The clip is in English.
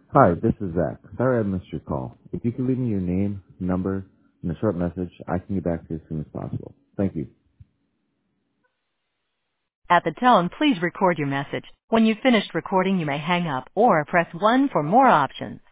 Hi, this is Zach. Sorry I missed your call. If you could leave me your name, number, and a short message, I can get back to you as soon as possible. Thank you. At the tone, please record your message. When you've finished recording, you may hang up or press 1 for more options.